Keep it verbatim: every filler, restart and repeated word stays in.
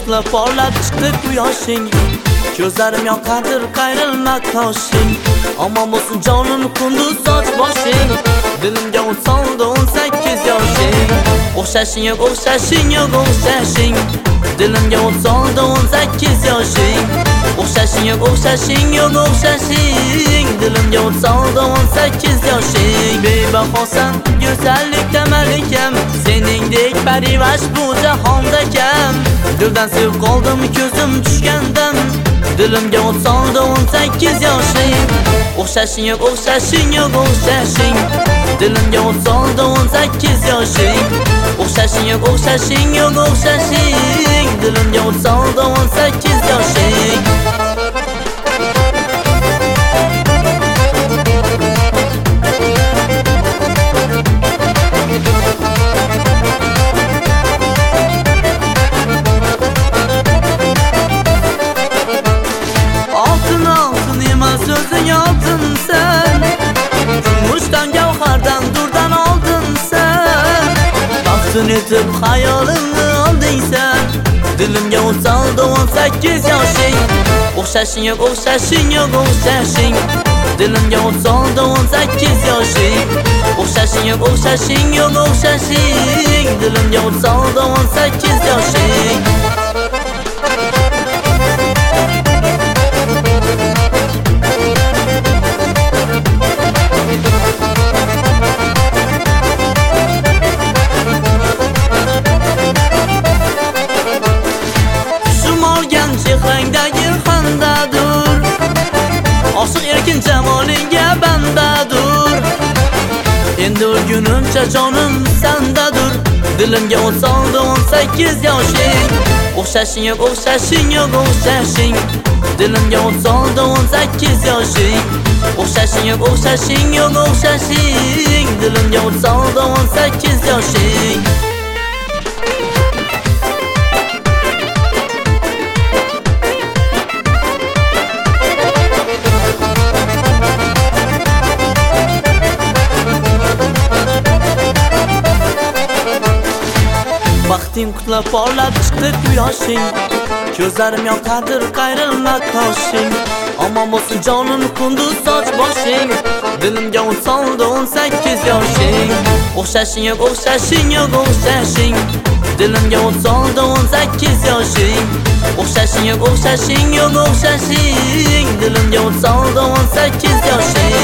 qutlab porlab chiqdi quyoshing. Ko'zlarim yoqardir qayrilma qoshing. Omon bo'lsin jonim qunduz soch boshing. Dilimga o't soldi o'n sakkiz yoshing. O'xshashing yo'q, o'xshashing yo'q, o'xshashing. Dilimga o't soldi o'n sakkiz yoshing. O'xshashing yo'q, o'xshashing yo'q, o'xshashing. Dilimga o't soldi o'n sakkiz yoshing. Bebahosan, go'zallikda malikam, seningdek parivash bu jahonda kam. Dildan sevib qoldim ko'zim tushgandan. Dilimga o't soldi o'n sakkiz yoshing. O'xshashing yo'q, o'xshashing yo'q, o'xshashing. Dilimga o't soldi o'n sakkiz yoshing. O'xshashing yo'q, o'xshashing yo'q, o'xshashing. Dilimga o't soldi o'n sakkiz yoshing. Sözün aldın sen, Kumushdan gavhardan durdan oldin sen. Baxtın etib xayolingni olding sen. Dilimga o't soldi o'n sakkiz yoshing. O'xshashing yo'q, o'xshashing yo'q, o'xshashing. Dilimga o't soldi o'n sakkiz yoshing. O'xshashing yo'q, o'xshashing yo'q, o'xshashing. Dilimga o't soldi o'n sakkiz yoshing. Chehrangdagi xandadur, oshiq erkin jamolingga bandadur. Endi o'lgunimcha jonim sandadur. Dilimga o't soldi o'n sakkiz yoshing. O'xshashing yo'q, o'xshashing yo'q, o'xshashing. Dilimga o't soldi o'n sakkiz yoshing. O'xshashing yo'q, o'xshashing yo'q, o'xshashing. Dilimga o't soldi o'n sakkiz yoshing. Baxting qutlab porlab chiqdi quyoshing. Ko'zlarim yoqardir qayrilma qoshing. Omon bo'lsin jonim qunduz soch boshing. Dilimga o't soldi o'n sakkiz yoshing. O'xshashing yo'q, o'xshashing yo'q, o'xshashing. Dilimga o't soldi o'n sakkiz yoshing. O'xshashing yo'q, o'xshashing yo'q, o'xshashing. Dilimga o't soldi o'n sakkiz yoshing.